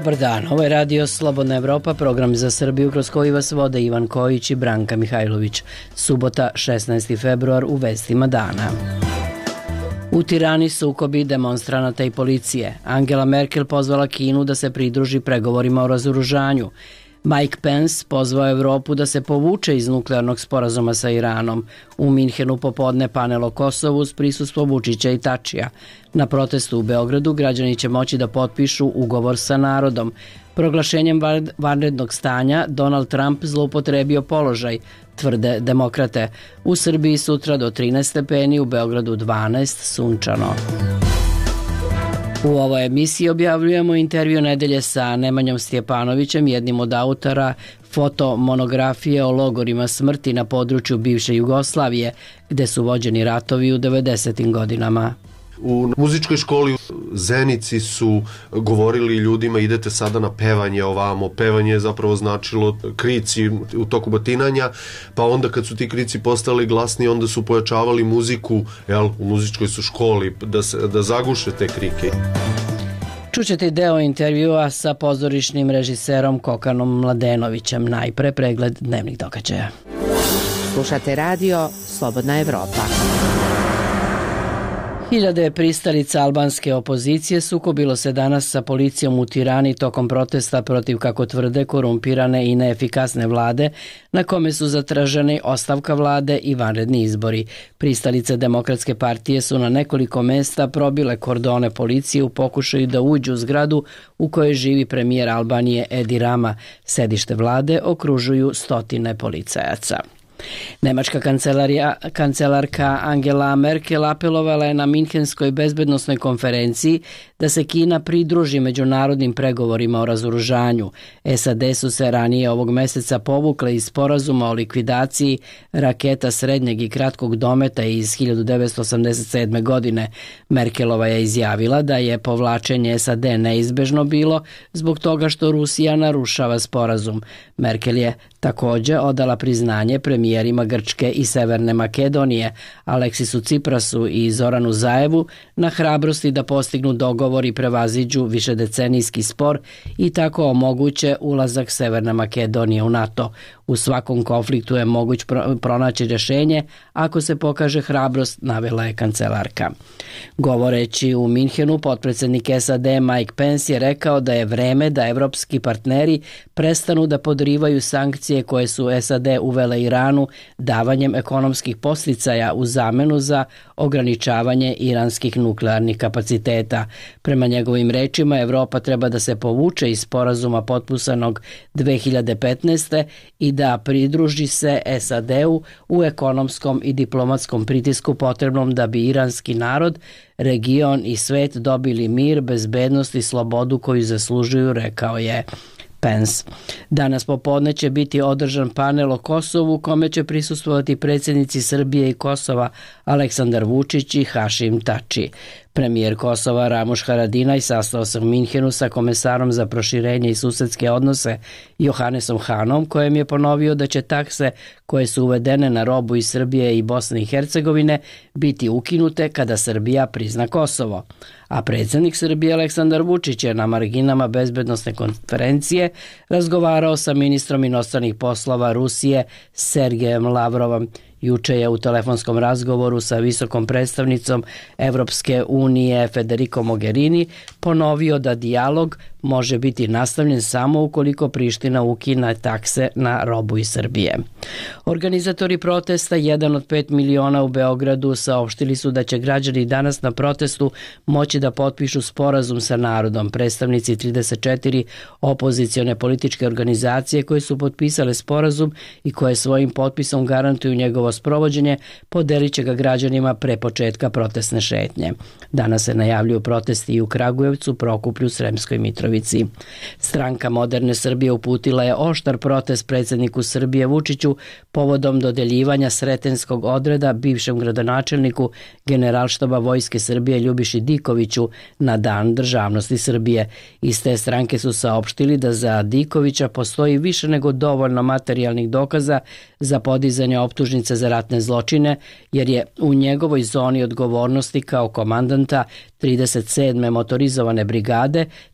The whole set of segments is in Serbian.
Dobar dan, ovo je Radio Slobodna Evropa, program za Srbiju kroz koji vas vode Ivan Kojić i Branka Mihajlović. Subota, 16. februar, u vestima dana. U Tirani sukobi demonstranata i policije. Angela Merkel pozvala Kinu da se pridruži pregovorima o razoružanju. Mike Pence pozvao Evropu da se povuče iz nuklearnog sporazuma sa Iranom. U Minhenu popodne panel o Kosovu uz prisustvo Vučića i Tačija. Na protestu u Beogradu građani će moći da potpišu ugovor sa narodom. Proglašenjem vanrednog stanja Donald Trump zloupotrebio položaj, tvrde demokrate. U Srbiji sutra do 13 stepeni, u Beogradu 12, sunčano. U ovoj emisiji objavljujemo intervju nedelje sa Nemanjom Stjepanovićem, jednim od autora fotomonografije o logorima smrti na području bivše Jugoslavije, gde su vođeni ratovi u 90. godinama. U muzičkoj školi u Zenici su govorili ljudima idete sada na pevanje ovamo. Pevanje je zapravo značilo krici u toku batinanja, pa onda kad su ti krici postali glasni, onda su pojačavali muziku, u muzičkoj su školi da zaguše te krike. Čućete deo intervjua sa pozorišnim režiserom Kokanom Mladenovićem. Najpre pregled dnevnih događaja. Slušate radio Slobodna Evropa. Hiljade pristalica albanske opozicije sukobilo se danas sa policijom u Tirani tokom protesta protiv, kako tvrde, korumpirane i neefikasne vlade, na kome su zatraženi ostavka vlade i vanredni izbori. Pristalice Demokratske partije su na nekoliko mesta probile kordone policije u pokušaju da uđu u zgradu u kojoj živi premijer Albanije Edi Rama. Sedište vlade okružuju stotine policajaca. Nemačka kancelarka Angela Merkel apelovala je na Minhenskoj bezbednosnoj konferenciji da se Kina pridruži međunarodnim pregovorima o razoružanju. SAD su se ranije ovog meseca povukle iz sporazuma o likvidaciji raketa srednjeg i kratkog dometa iz 1987. godine. Merkelova je izjavila da je povlačenje SAD neizbežno bilo zbog toga što Rusija narušava sporazum. Merkel je takođe odala priznanje premijerima Grčke i Severne Makedonije, Aleksisu Ciprasu i Zoranu Zaevu, na hrabrosti da postignu dogovor i prevaziđu višedecenijski spor i tako omoguće ulazak Severne Makedonije u NATO. U svakom konfliktu je moguć pronaći rješenje ako se pokaže hrabrost, navela je kancelarka. Govoreći u Minhenu, potpredsjednik SAD Mike Pence je rekao da je vreme da evropski partneri prestanu da podrivaju sankcije koje su SAD uvele Iranu davanjem ekonomskih podsticaja u zamenu za ograničavanje iranskih nuklearnih kapaciteta. Prema njegovim rečima, Evropa treba da se povuče iz sporazuma potpisanog 2015. i da pridruži se SAD-u u ekonomskom i diplomatskom pritisku potrebnom da bi iranski narod, region i svet dobili mir, bezbednost i slobodu koju zaslužuju, rekao je Pence. Danas popodne će biti održan panel o Kosovu u kome će prisustvovati predsjednici Srbije i Kosova Aleksandar Vučić i Hašim Tači. Premijer Kosova Ramuš Haradinaj sastao se u Minhenu sa komesarom za proširenje i susedske odnose Johanesom Hanom, kojem je ponovio da će takse koje su uvedene na robu iz Srbije i Bosne i Hercegovine biti ukinute kada Srbija prizna Kosovo. A predsjednik Srbije Aleksandar Vučić je na marginama bezbednosne konferencije razgovarao sa ministrom inostranih poslova Rusije Sergejem Lavrovom. Juče je u telefonskom razgovoru sa visokom predstavnicom Evropske unije Federico Mogherini ponovio da dijalog može biti nastavljen samo ukoliko Priština ukine takse na robu iz Srbije. Organizatori protesta, 1 od 5 miliona u Beogradu, saopštili su da će građani danas na protestu moći da potpišu sporazum sa narodom. Predstavnici 34 opozicione političke organizacije koje su potpisale sporazum i koje svojim potpisom garantuju njegovo sprovođenje, podelit će ga građanima pre početka protestne šetnje. Danas se najavljuju protesti i u Kragujevcu, Prokuplju, Sremskoj Mitrovici. Stranka Moderne Srbije uputila je oštar protest predsjedniku Srbije Vučiću povodom dodeljivanja Sretenskog odreda bivšem gradonačelniku Generalštaba Vojske Srbije Ljubiši Dikoviću na Dan državnosti Srbije. Iz te stranke su saopštili da za Dikovića postoji više nego dovoljno materijalnih dokaza za podizanje optužnice za ratne zločine, jer je u njegovoj zoni odgovornosti kao komandanta 37. motorizovane brigade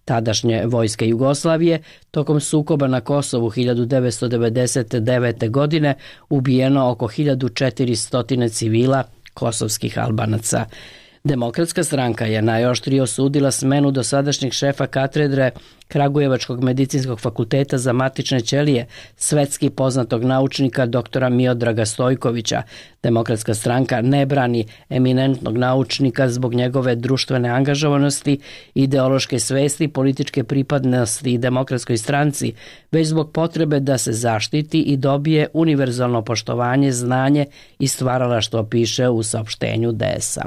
tadašnje vojske Jugoslavije, tokom sukoba na Kosovu 1999. godine ubijeno oko 1400 civila kosovskih Albanaca. Demokratska stranka je najoštrije osudila smenu dosadašnjeg šefa katedre Kragujevačkog medicinskog fakulteta za matične ćelije, svetski poznatog naučnika doktora Miodraga Stojkovića. Demokratska stranka ne brani eminentnog naučnika zbog njegove društvene angažovanosti, ideološke svesti, političke pripadnosti i demokratskoj stranci, već zbog potrebe da se zaštiti i dobije univerzalno poštovanje, znanje i stvaralaštvo, piše u saopštenju DS-a.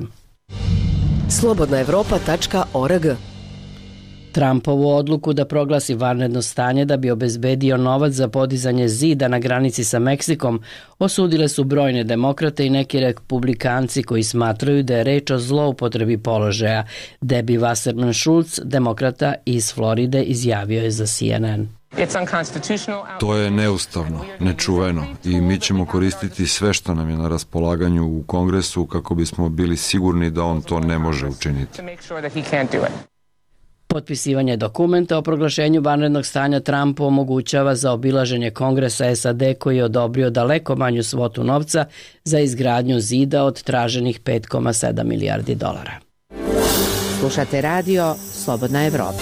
Slobodnaevropa.org. Trumpovu odluku da proglasi vanredno stanje da bi obezbedio novac za podizanje zida na granici sa Meksikom osudile su brojne demokrate i neki republikanci koji smatraju da je reč o zloupotrebi položaja. Debbie Wasserman Schultz, demokrata iz Floride, izjavio je za CNN. To je neustavno, nečuveno i mi ćemo koristiti sve što nam je na raspolaganju u Kongresu kako bismo bili sigurni da on to ne može učiniti. Potpisivanje dokumenta o proglašenju vanrednog stanja Trumpu omogućava zaobilaženje Kongresa SAD koji je odobrio daleko manju svotu novca za izgradnju zida od traženih $5,7 milijardi. Slušate radio Slobodna Evropa.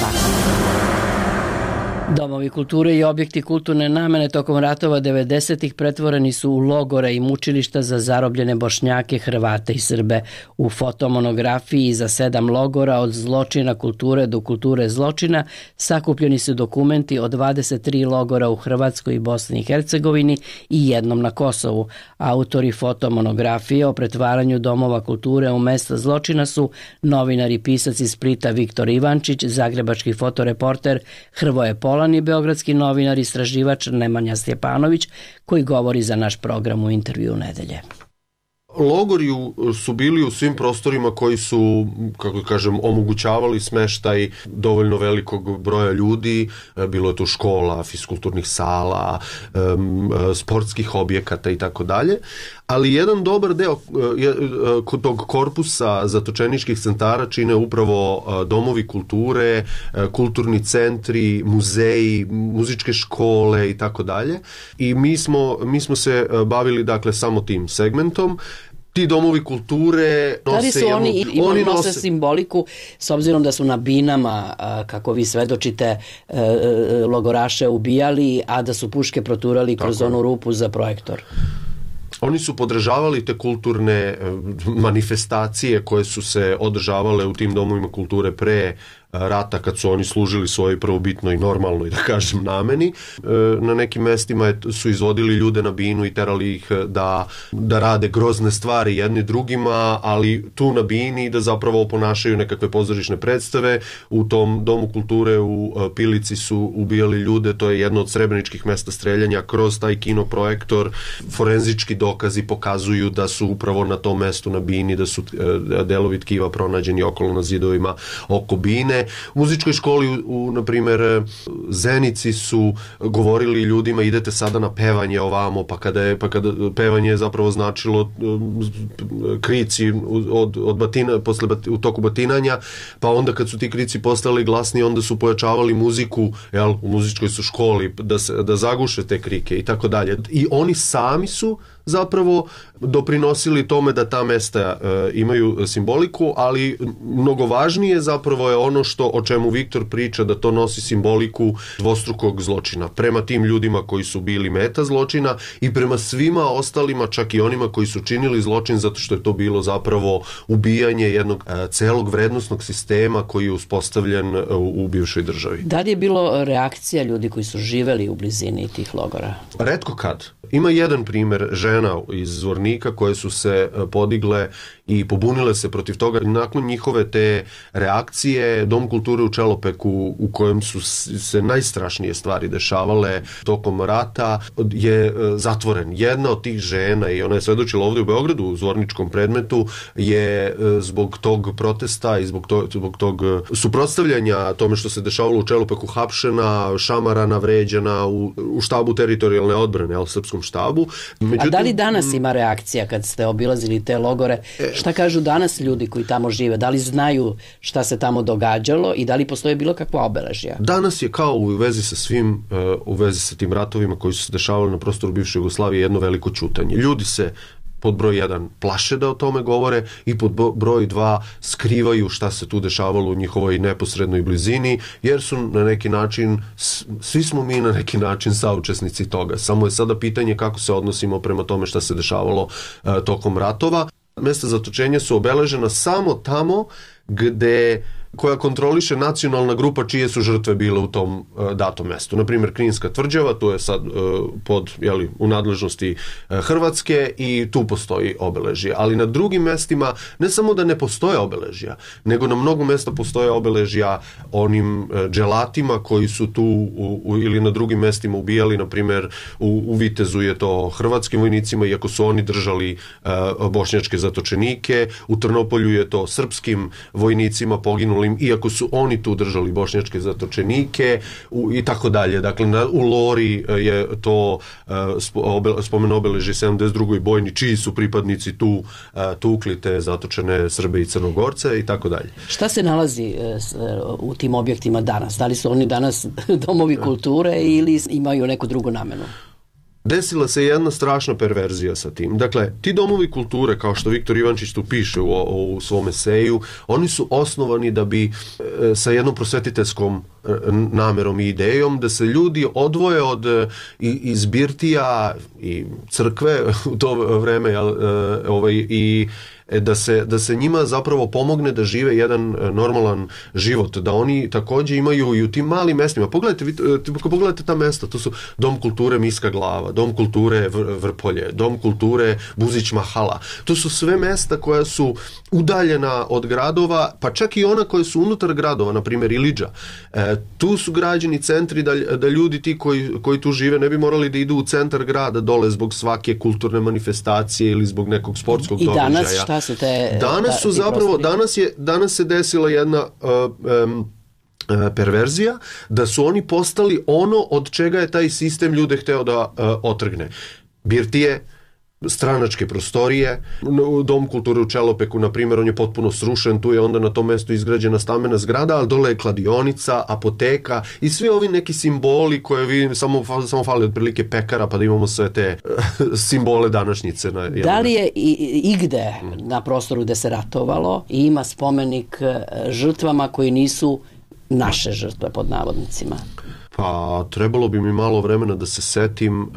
Domovi kulture i objekti kulturne namene tokom ratova 90-ih pretvoreni su u logore i mučilišta za zarobljene Bošnjake, Hrvate i Srbe. U fotomonografiji za 7 logora od zločina kulture do kulture zločina sakupljeni su dokumenti o 23 logora u Hrvatskoj i Bosni i Hercegovini i jednom na Kosovu. Autori fotomonografije o pretvaranju domova kulture u mesta zločina su novinar i pisac iz Splita Viktor Ivančić, zagrebački fotoreporter Hrvoje Polan i beogradski novinar i istraživač Nemanja Stjepanović, koji govori za naš program u Intervju nedelje. Logori su bili u svim prostorima koji su, kako kažem, omogućavali smeštaj dovoljno velikog broja ljudi. Bilo je tu škola, fiskulturnih sala, sportskih objekata i tako dalje. Ali jedan dobar deo tog korpusa zatočeničkih centara čine upravo domovi kulture, kulturni centri, muzeji, muzičke škole i tako dalje. I mi smo se bavili dakle samo tim segmentom. Ti domovi kulture nose... Oni nose simboliku, s obzirom da su na binama, kako vi svedočite, logoraše ubijali, a da su puške proturali kroz onu rupu za projektor. Oni su podržavali te kulturne manifestacije koje su se održavale u tim domovima kulture pre rata, kad su oni služili svojoj prvobitnoj i normalnoj, da kažem, nameni. Na nekim mestima su izvodili ljude na binu i terali ih da rade grozne stvari jedni drugima, ali tu na bini da zapravo ponašaju nekakve pozorišne predstave. U tom domu kulture u Pilici su ubijali ljude, to je jedno od srebreničkih mesta streljanja. Kroz taj kinoprojektor forenzički dokazi pokazuju da su upravo na tom mestu na bini, da su delovi tkiva pronađeni okolo na zidovima oko bine. U muzičkoj školi na primjer Zenici su govorili ljudima idete sada na pevanje ovamo, pa kada pevanje je zapravo značilo krici od batina, u toku batinanja, pa onda kad su ti krici postali glasni, onda su pojačavali muziku, u muzičkoj su školi da zaguše te krike i tako dalje. I oni sami su zapravo doprinosili tome da ta mesta imaju simboliku, ali mnogo važnije zapravo je ono o čemu Viktor priča, da to nosi simboliku dvostrukog zločina prema tim ljudima koji su bili meta zločina i prema svima ostalima, čak i onima koji su činili zločin, zato što je to bilo zapravo ubijanje jednog celog vrednosnog sistema koji je uspostavljen u bivšoj državi. Da li je bilo reakcija ljudi koji su živeli u blizini tih logora? Retko kad. Ima jedan primer žena iz Zvornika koje su se podigle i pobunile se protiv toga. Nakon njihove te reakcije, Dom kulture u Čelopeku, u kojem su se najstrašnije stvari dešavale tokom rata, je zatvoren. Jedna od tih žena, i ona je svedočila ovdje u Beogradu u zvorničkom predmetu, je zbog tog protesta i zbog tog suprotstavljanja tome što se dešavalo u Čelopeku hapšena, šamarana, vređana u štabu teritorijalne odbrane, srpskom štabu. A da li danas ima reakcija kad ste obilazili te logore? Šta kažu danas ljudi koji tamo žive? Da li znaju šta se tamo događalo i da li postoje bilo kakva obeležja? Danas je kao u vezi sa svim, u vezi sa tim ratovima koji su se dešavali na prostoru bivše Jugoslavije jedno veliko ćutanje. Ljudi se pod broj 1 plaše da o tome govore i pod broj 2 skrivaju šta se tu dešavalo u njihovoj neposrednoj blizini, jer su na neki način, svi smo mi na neki način saučesnici toga. Samo je sada pitanje kako se odnosimo prema tome šta se dešavalo tokom ratova. Mesta zatočenja su obeležena samo tamo gde koja kontroliše nacionalna grupa čije su žrtve bile u tom datom mestu. Naprimjer, Kninska tvrđava, to je sad u nadležnosti Hrvatske i tu postoji obeležje. Ali na drugim mestima, ne samo da ne postoje obeležja, nego na mnogo mesta postoje obeležja onim dželatima koji su tu ili na drugim mestima ubijali. Naprimjer, u Vitezu je to hrvatskim vojnicima, iako su oni držali bošnjačke zatočenike. U Trnopolju je to srpskim vojnicima poginulim, iako su oni tu držali bošnjačke zatočenike i tako dalje. Dakle, u Lori je to spomen obeleži 72. bojni, čiji su pripadnici tu tukli te zatočene Srbe i Crnogorce i tako dalje. Šta se nalazi u tim objektima danas? Da li su oni danas domovi kulture ili imaju neku drugu namenu? Desila se jedna strašna perverzija sa tim. Dakle, ti domovi kulture, kao što Viktor Ivančić tu piše u svom eseju, oni su osnovani da bi sa jednom prosvetiteljskom namerom i idejom da se ljudi odvoje od iz birtija i crkve u to vreme i da se njima zapravo pomogne da žive jedan normalan život, da oni takođe imaju i u tim malim mestima. Pogledajte ta mesta, to su Dom kulture Miska Glava, Dom kulture Vrpolje, Dom kulture Buzić Mahala. To su sve mesta koja su udaljena od gradova, pa čak i ona koja su unutar gradova, na primjer Ilidža. Tu su građeni centri da ljudi ti koji tu žive ne bi morali da idu u centar grada dole zbog svake kulturne manifestacije ili zbog nekog sportskog događaja. I danas šta su te... Danas su zapravo, danas se desila jedna perverzija, da su oni postali ono od čega je taj sistem ljude hteo da otrgne. Birtije, stranačke prostorije, Dom kulture u Čelopeku, na primjer, on je potpuno srušen, tu je onda na tom mestu izgrađena stambena zgrada, ali dole je kladionica, apoteka i svi ovi neki simboli koje vi samo fali otprilike pekara pa da imamo sve te simbole današnjice. Da li je igde na prostoru gde se ratovalo i ima spomenik žrtvama koji nisu naše žrtve pod navodnicima? Pa trebalo bi mi malo vremena da se setim.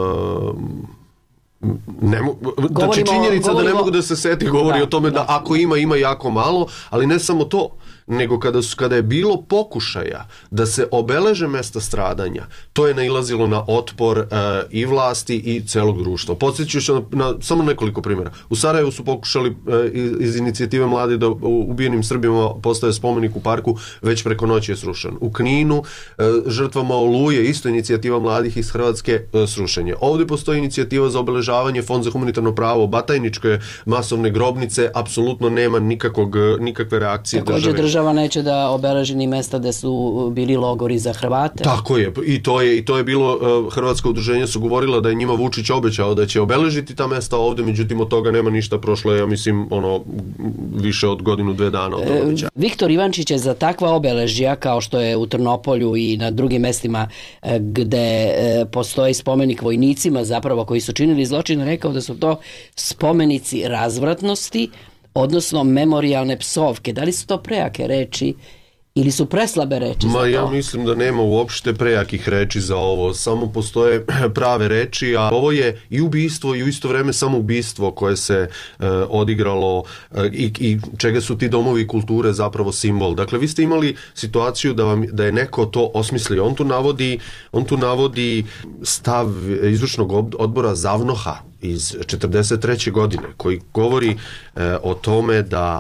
Znači činjenica da ne mogu da se seti govori o tome da ako ima jako malo, ali ne samo to, nego kada je bilo pokušaja da se obeleže mesta stradanja, to je nailazilo na otpor i vlasti i celog društva. Podsjeću se na samo nekoliko primjera. U Sarajevu su pokušali iz inicijative mladi da ubijenim Srbima postave spomenik u parku, već preko noći je srušen. U Kninu žrtvama Oluje, isto inicijativa mladih iz Hrvatske, srušenje. Ovdje postoji inicijativa za obeležavanje, Fond za humanitarno pravo, Batajničke masovne grobnice, apsolutno nema nikakve reakcije države. Država neće da obeleži ni mesta gde su bili logori za Hrvate. Tako je. I to je bilo, Hrvatsko udruženje su govorila da je njima Vučić obećao da će obeležiti ta mesta ovde, međutim od toga nema ništa, prošlo je, ja mislim, više od godinu, 2 dana od obećanja. Viktor Ivančić je za takva obeležja, kao što je u Trnopolju i na drugim mestima gde postoji spomenik vojnicima zapravo koji su činili zločine, rekao da su to spomenici razvratnosti, odnosno memorijalne psovke. Da li su to prejake reči ili su preslabe reči za to? Ja mislim da nema uopšte prejakih reči za ovo. Samo postoje prave reči, a ovo je i ubistvo i u isto vreme samoubistvo koje se odigralo i čega su ti domovi kulture zapravo simbol. Dakle, vi ste imali situaciju da je neko to osmislio. On tu navodi stav izvršnog odbora Zavnoha iz 43. godine, koji govori o tome da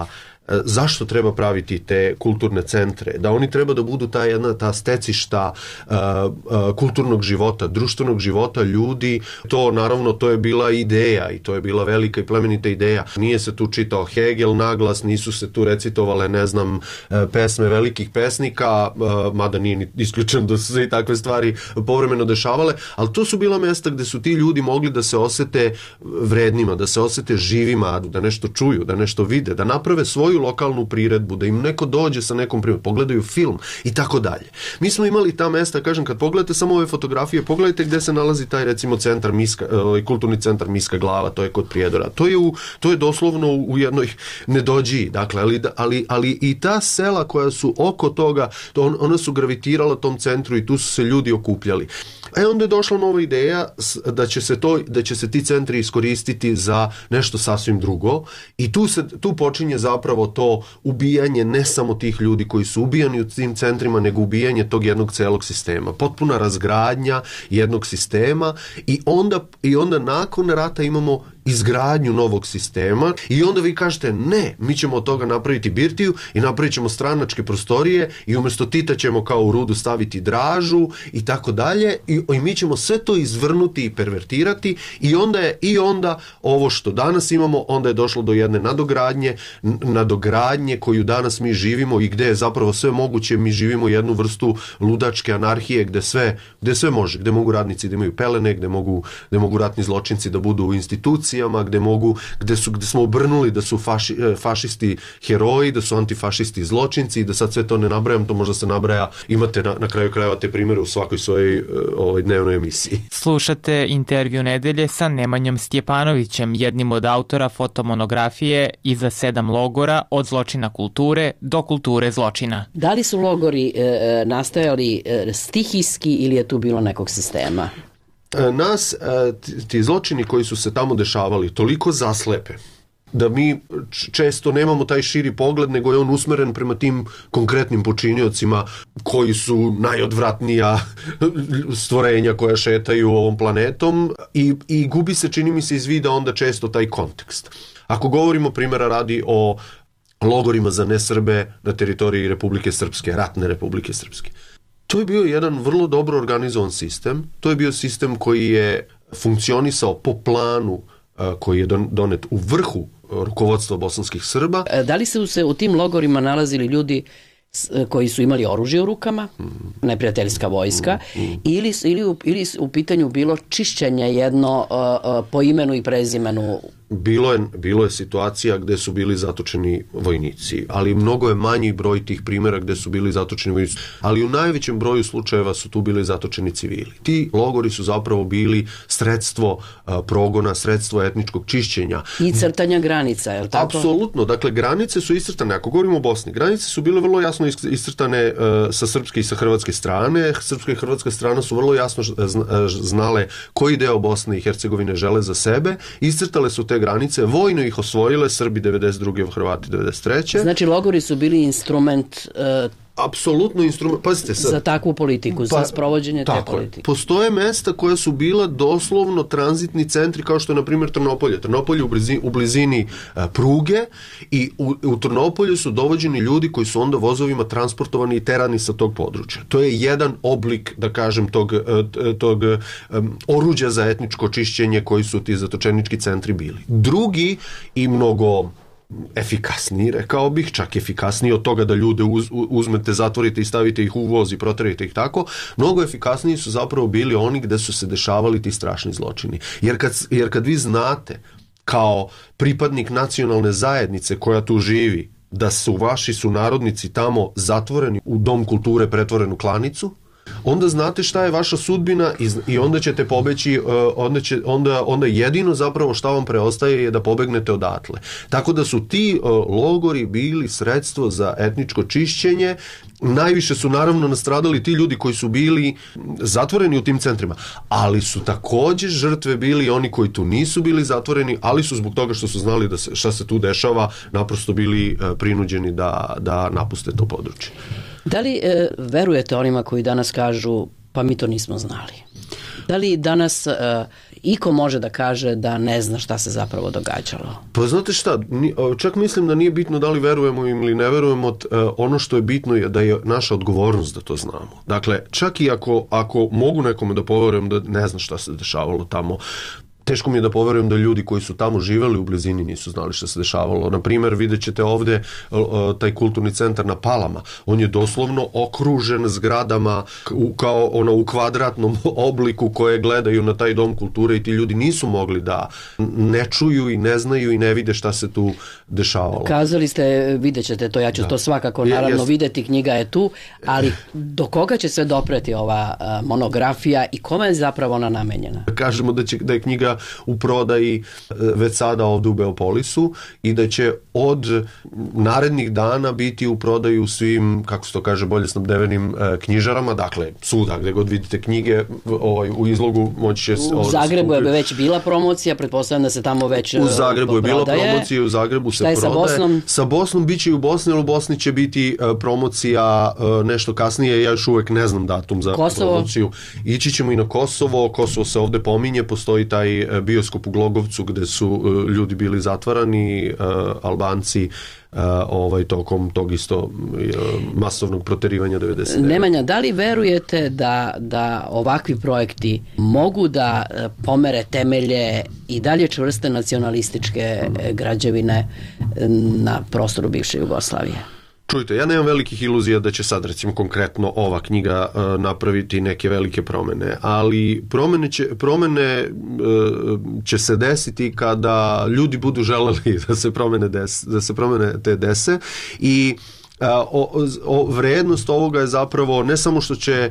zašto treba praviti te kulturne centre, da oni treba da budu ta stecišta kulturnog života, društvenog života ljudi. To naravno, to je bila ideja i to je bila velika i plemenita ideja. Nije se tu čitao Hegel naglas, nisu se tu recitovale, ne znam, pesme velikih pesnika, mada nije isključeno da su se i takve stvari povremeno dešavale, ali to su bila mesta gde su ti ljudi mogli da se osete vrednima, da se osete živima, da nešto čuju, da nešto vide, da naprave svoju lokalnu priredbu, da im neko dođe sa nekom priredbom, pogledaju film i tako dalje. Mi smo imali ta mesta, kažem, kad pogledate samo ove fotografije, pogledajte gde se nalazi taj, recimo, centar kulturni centar Miska Glava, to je kod Prijedora. To je doslovno u jednoj nedođiji, dakle, ali i ta sela koja su oko toga, ona su gravitirala tom centru i tu su se ljudi okupljali. Onda je došla nova ideja da će se ti centri iskoristiti za nešto sasvim drugo i tu počinje zapravo to ubijanje ne samo tih ljudi koji su ubijani u tim centrima, nego ubijanje tog jednog celog sistema. Potpuna razgradnja jednog sistema i onda nakon rata imamo izgradnju novog sistema i onda vi kažete ne, mi ćemo od toga napraviti birtiju i napravit ćemo stranačke prostorije i umjesto Tita ćemo kao u Rudu staviti Dražu i tako dalje i mi ćemo sve to izvrnuti i pervertirati i onda ovo što danas imamo, onda je došlo do jedne nadogradnje koju danas mi živimo i gde je zapravo sve moguće, mi živimo jednu vrstu ludačke anarhije gde sve može, gde mogu radnici da imaju pelene, gde mogu ratni zločinci da budu u instituciji, gde smo obrnuli da su fašisti heroji, da su antifašisti zločinci i da sad sve to ne nabrajam, to možda se nabraja, imate na kraju krajeva te primere u svakoj svojoj dnevnoj emisiji. Slušate intervju nedelje sa Nemanjom Stjepanovićem, jednim od autora fotomonografije Iza 7 logora, od zločina kulture do kulture zločina. Da li su logori nastajali stihijski ili je tu bilo nekog sistema? Nas, ti zločini koji su se tamo dešavali, toliko zaslepe da mi često nemamo taj širi pogled, nego je on usmeren prema tim konkretnim počiniocima koji su najodvratnija stvorenja koja šetaju ovom planetom i gubi se, čini mi se, iz vida onda često taj kontekst. Ako govorimo primjera radi o logorima za nesrbe na teritoriji Republike Srpske, ratne Republike Srpske, to je bio jedan vrlo dobro organizovan sistem. To je bio sistem koji je funkcionisao po planu koji je donet u vrhu rukovodstva bosanskih Srba. Da li su se u tim logorima nalazili ljudi koji su imali oružje u rukama, neprijateljska vojska, ili u pitanju bilo čišćenje jedno po imenu i prezimenu? Bilo je situacija gde su bili zatočeni vojnici, ali mnogo je manji broj tih primjera gde su bili zatočeni vojnici, ali u najvećem broju slučajeva su tu bili zatočeni civili. Ti logori su zapravo bili sredstvo progona, sredstvo etničkog čišćenja. I crtanja granica, je li tako? Apsolutno, dakle granice su iscrtane, ako govorimo o Bosni, granice su bile vrlo jasno iscrtane sa srpske i sa hrvatske strane. Srpska i hrvatska strana su vrlo jasno znale koji deo Bosne i Hercegovine žele za sebe, iscrtale su te granice, vojno ih osvojile, Srbi 92. Hrvati 93. Znači logori su bili instrument apsolutno instrument, pazite sad. Za takvu politiku, za sprovođenje te politike. Postoje mesta koja su bila doslovno tranzitni centri, kao što je na primjer Trnopolje. Trnopolje u blizini pruge i u Trnopolju su dovođeni ljudi koji su onda vozovima transportovani i terani sa tog područja. To je jedan oblik, da kažem, tog oruđa za etničko čišćenje koji su ti zatočenički centri bili. Drugi i mnogo efikasniji, rekao bih, čak efikasniji od toga da ljude uzmete, zatvorite i stavite ih u voz i proterite ih tako, mnogo efikasniji su zapravo bili oni gde su se dešavali ti strašni zločini. Jer kad vi znate kao pripadnik nacionalne zajednice koja tu živi, da su vaši sunarodnici tamo zatvoreni u dom kulture pretvorenu klanicu, onda znate šta je vaša sudbina i onda ćete pobeći, onda jedino zapravo šta vam preostaje je da pobegnete odatle. Tako da su ti logori bili sredstvo za etničko čišćenje. Najviše su naravno nastradali ti ljudi koji su bili zatvoreni u tim centrima, ali su također žrtve bili oni koji tu nisu bili zatvoreni, ali su zbog toga što su znali šta se tu dešava, naprosto bili prinuđeni da napuste to područje. Da li verujete onima koji danas kažu pa mi to nismo znali? Da li danas iko može da kaže da ne zna šta se zapravo događalo? Pa znate šta, čak mislim da nije bitno da li verujemo im ili ne verujemo, ono što je bitno je da je naša odgovornost da to znamo. Dakle, čak i ako mogu nekome da poverujem da ne zna šta se dešavalo tamo, teško mi je da poverujem da ljudi koji su tamo živeli u blizini nisu znali šta se dešavalo. Na primjer, vidjet ćete ovde taj kulturni centar na Palama. On je doslovno okružen zgradama kao u kvadratnom obliku koje gledaju na taj dom kulture i ti ljudi nisu mogli da ne čuju i ne znaju i ne vide šta se tu dešavalo. Kazali ste, vidjet ćete to, ja ću to svakako naravno videti, knjiga je tu, ali do koga će se dopreti ova monografija i kome je zapravo ona namenjena? Kažemo da je knjiga u prodaji već sada ovdje u Beopolisu i da će od narednih dana biti u prodaju svim, kako se to kaže, bolje snabdevenim knjižarama, dakle svuda gdje god vidite knjige u izlogu moći će... U Zagrebu je već bila promocija, pretpostavljam da se tamo već prodaje. U Zagrebu je bila promocija, u Zagrebu se prodaje. Šta je sa Bosnom? Sa Bosnom bit će i u Bosni, ali u Bosni će biti promocija nešto kasnije, ja još uvek ne znam datum za promociju. Ići ćemo i na Kosovo, Kosovo se ovdje pominje, postoji taj bioskop u Glogovcu gde su ljudi bili zatvarani, Albanci, tokom tog isto masovnog proterivanja 99. Nemanja, da li verujete da ovakvi projekti mogu da pomere temelje i dalje čvrste nacionalističke građevine na prostoru bivše Jugoslavije? Čujte, ja nemam velikih iluzija da će sad, recimo, konkretno ova knjiga napraviti neke velike promene, ali promene će se desiti kada ljudi budu želeli da se promene te dese i vrednost ovoga je zapravo ne samo što će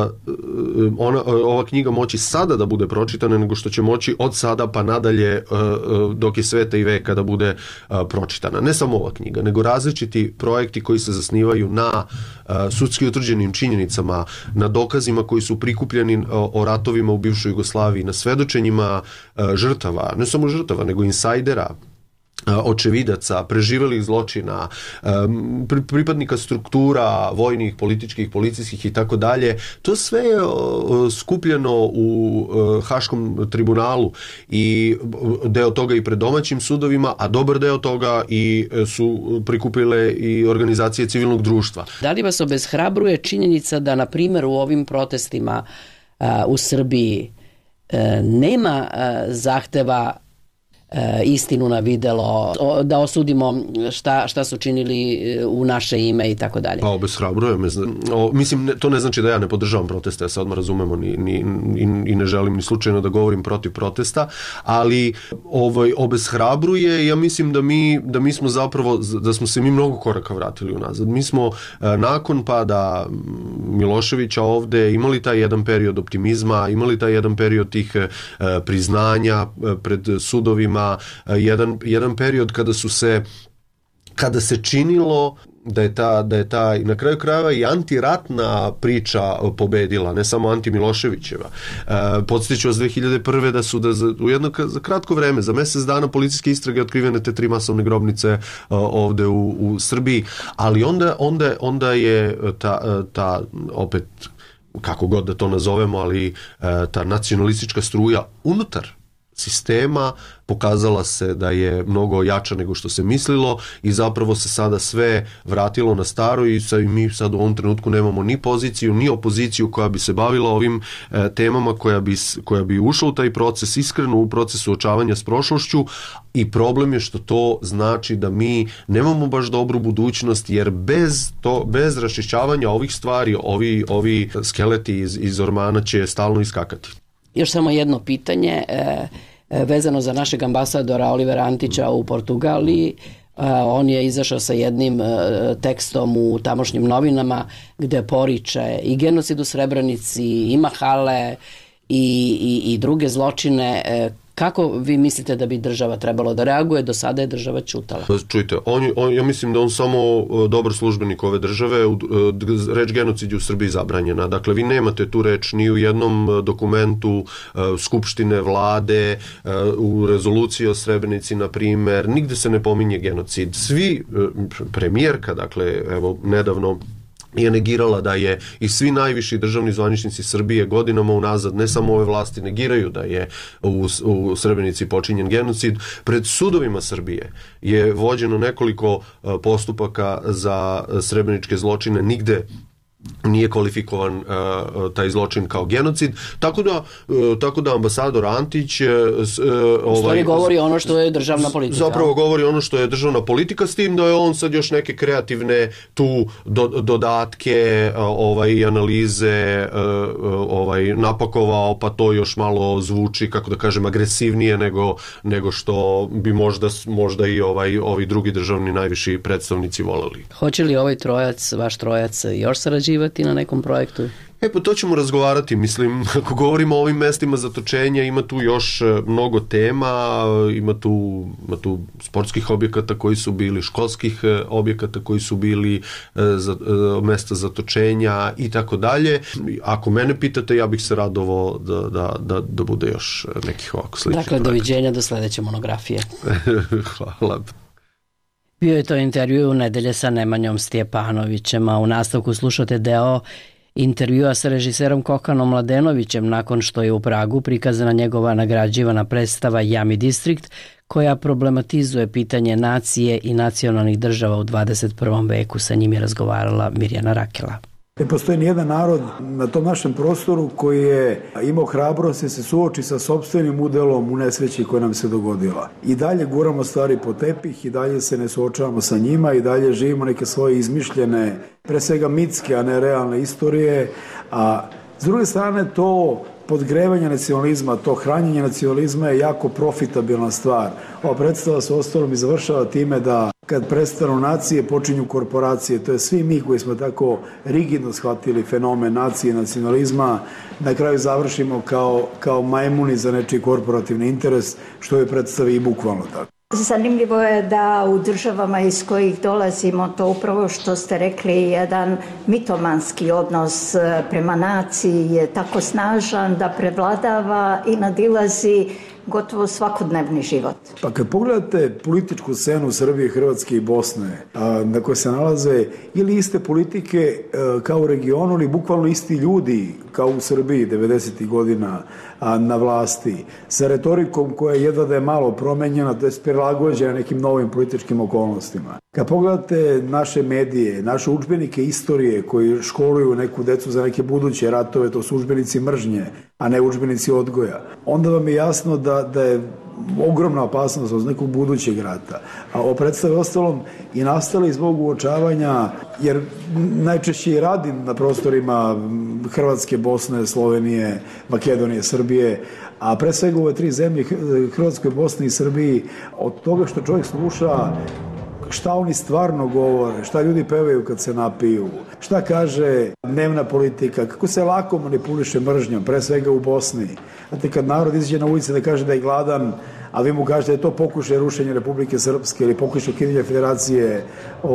ova knjiga moći sada da bude pročitana, nego što će moći od sada pa nadalje dok je sveta i veka da bude pročitana. Ne samo ova knjiga, nego različiti projekti koji se zasnivaju na sudski utvrđenim činjenicama, na dokazima koji su prikupljeni o ratovima u bivšoj Jugoslaviji, na svedočenjima žrtava, ne samo žrtava, nego insajdera, očevidaca, preživelih zločina, pripadnika struktura vojnih, političkih, policijskih i tako dalje. To sve je skupljeno u Haškom tribunalu i deo toga i pred domaćim sudovima, a dobar deo toga i su prikupile i organizacije civilnog društva. Da li vas obeshrabruje činjenica da, na primjer, u ovim protestima u Srbiji nema zahteva istinu na videlo, da osudimo šta su činili u naše ime i tako dalje? Pa obeshrabruje me. Mislim, to ne znači da ja ne podržavam proteste, ja se odmah razumemo i ne želim ni slučajno da govorim protiv protesta, ali obeshrabruje. Ja mislim da mi smo zapravo, da smo se mi mnogo koraka vratili unazad. Mi smo nakon pada Miloševića ovde imali taj jedan period optimizma, imali taj jedan period tih priznanja pred sudovima, jedan period kada se činilo da je ta na kraju krajeva i antiratna priča pobedila, ne samo anti-Miloševićeva. Podsjeću vas 2001. da su za kratko vreme, za mjesec dana, policijske istrage otkrivene te 3 masovne grobnice ovde u Srbiji, ali onda je ta opet, kako god da to nazovemo, ali ta nacionalistička struja unutar sistema pokazala se da je mnogo jača nego što se mislilo i zapravo se sada sve vratilo na staro i mi sad u ovom trenutku nemamo ni poziciju ni opoziciju koja bi se bavila ovim temama, koja bi ušla u taj proces, iskreno u proces suočavanja s prošlošću, i problem je što to znači da mi nemamo baš dobru budućnost, jer bez raščišćavanja ovih stvari ovi skeleti iz ormana će stalno iskakati. Još samo jedno pitanje vezano za našeg ambasadora Olivera Antića u Portugaliji. On je izašao sa jednim tekstom u tamošnjim novinama gde poriče i genocid u Srebrenici, i Mahale i druge zločine. Kako vi mislite da bi država trebalo da reaguje? Do sada je država ćutala. Čujte, ja mislim da on samo dobar službenik ove države. Reč genocid je u Srbiji zabranjena. Dakle, vi nemate tu reč ni u jednom dokumentu Skupštine, vlade, u rezoluciji o Srebrenici, na primjer. Nigde se ne pominje genocid. Svi, premijerka, dakle, evo, nedavno je negirala da je i svi najviši državni zvaničnici Srbije godinama unazad, ne samo ove vlasti, negiraju da je u Srebrenici počinjen genocid. Pred sudovima Srbije je vođeno nekoliko postupaka za srebreničke zločine, nigde nije kvalifikovan taj zločin kao genocid, tako da ambasador Antić stvari govori ono što je državna politika. Zapravo govori ono što je državna politika, s tim da je on sad još neke kreativne tu dodatke i analize napakovao, pa to još malo zvuči, kako da kažem, agresivnije nego što bi možda i ovi drugi državni najviši predstavnici voleli. Hoće li ovaj vaš trojac još sarađivati na nekom projektu? Pa to ćemo razgovarati, mislim, ako govorimo o ovim mestima zatočenja, ima tu još mnogo tema, ima tu sportskih objekata koji su bili, školskih objekata koji su bili mesta zatočenja i tako dalje. Ako mene pitate, ja bih se radovao da bude još nekih ovako sličnih projekata. Dakle, doviđenja do sledeće monografije. Hvala. Bio je to intervju u nedelje sa Nemanjom Stjepanovićem, a u nastavku slušate deo intervjua sa režiserom Kokanom Mladenovićem nakon što je u Pragu prikazana njegova nagrađivana predstava Jami Distrikt, koja problematizuje pitanje nacije i nacionalnih država u 21. veku. Sa njim je razgovarala Mirjana Rakela. Ne postoji nijedan narod na tom našem prostoru koji je imao hrabrost da se suoči sa sopstvenim udelom u nesreći koja nam se dogodila. I dalje guramo stvari po tepih, i dalje se ne suočavamo sa njima, i dalje živimo neke svoje izmišljene, pre svega mitske, a ne realne istorije. A s druge strane, to podgrevanje nacionalizma, to hranjenje nacionalizma je jako profitabilna stvar. Ova predstava se ostalom i završava time da kad prestanu nacije, počinju korporacije. To je svi mi koji smo tako rigidno shvatili fenomen nacije i nacionalizma, na kraju završimo kao majmuni za nečiji korporativni interes, što je predstavi i bukvalno tako. Zanimljivo je da u državama iz kojih dolazimo, to upravo što ste rekli, jedan mitomanski odnos prema naciji je tako snažan da prevladava i nadilazi gotovo svakodnevni život. Pa kad pogledate političku scenu Srbije, Hrvatske i Bosne, na kojoj se nalaze ili iste politike kao u regionu, ili bukvalno isti ljudi kao u Srbiji 90. godina na vlasti, sa retorikom koja jedva da je malo promenjena, to je prilagođena nekim novim političkim okolnostima. Kad pogledate naše medije, naše udžbenike istorije koji školuju neku decu za neke buduće ratove, to su udžbenici mržnje, a ne udžbenici odgoja, onda vam je jasno da je ogromna opasnost od nekog budućeg rata. A o predstavi ostalom i nastali zbog uočavanja, jer najčešće i radim na prostorima Hrvatske, Bosne, Slovenije, Makedonije, Srbije, a pre svega ove tri zemlje, Hrvatskoj, Bosni i Srbiji, od toga što čovjek sluša šta oni stvarno govore, šta ljudi pevaju kad se napiju, šta kaže dnevna politika, kako se lako manipuliše mržnjom, pre svega u Bosni. Znate, kad narod izađe na ulici da kaže da je gladan, a vi mu kažete da je to pokušaj rušenja Republike Srpske ili pokušaj ukidanja federacije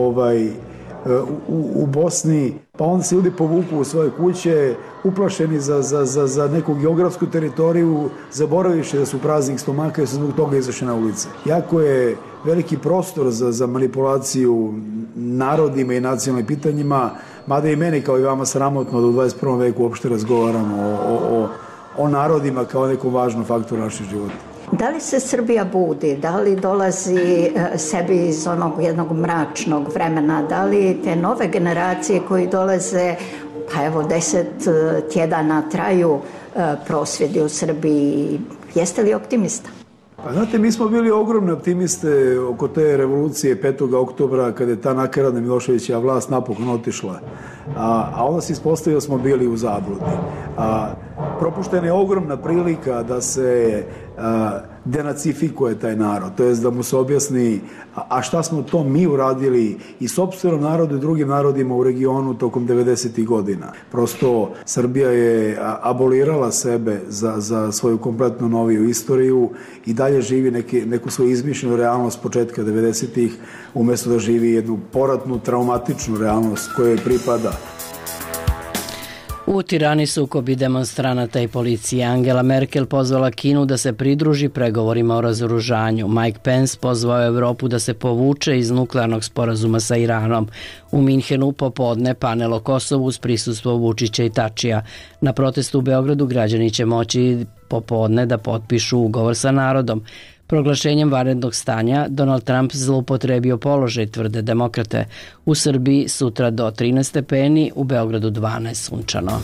u Bosni, pa onda se ljudi povuku u svoje kuće, uplašeni za neku geografsku teritoriju, zaboraviše da su praznih stomaka i su zbog toga izašli na ulice. Jako je veliki prostor za manipulaciju narodima i nacionalnim pitanjima, mada i meni kao i vama sramotno da u 21. veku uopšte razgovaramo o narodima kao nekom važnom faktoru našeg života. Da li se Srbija budi, da li dolazi sebi iz onog jednog mračnog vremena, da li te nove generacije koji dolaze, pa evo 10 tjedana traju prosvjedi u Srbiji, jeste li optimista? Pa znate, mi smo bili ogromne optimiste oko te revolucije 5. oktobra kada je ta nakaradna Miloševićeva vlast napokon otišla. A onda se ispostavio da smo bili u zabludi. Propuštena je ogromna prilika da se denacifikuje taj narod, to jest da mu se objasni a šta smo to mi uradili i sopstvenom narodu i drugim narodima u regionu tokom 90. godina. Prosto Srbija je abolirala sebe za svoju kompletno noviju istoriju i dalje živi neku svoju izmišljenu realnost početka 90. umjesto da živi jednu poratnu, traumatičnu realnost kojoj pripada. U Tirani sukobi demonstranata i policije. Angela Merkel pozvala Kinu da se pridruži pregovorima o razoružanju. Mike Pence pozvao Evropu da se povuče iz nuklearnog sporazuma sa Iranom. U Minhenu popodne panel o Kosovu uz prisustvo Vučića i Tačija. Na protestu u Beogradu građani će moći popodne da potpišu ugovor sa narodom. Proglašenjem vanrednog stanja Donald Trump zloupotrebio položaj, tvrde demokrate. U Srbiji sutra do 13 stepeni, u Beogradu 12 sunčano.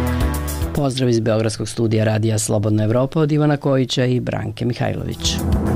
Pozdrav iz Beogradskog studija Radija Slobodna Evropa od Ivana Kojića i Branke Mihajlović.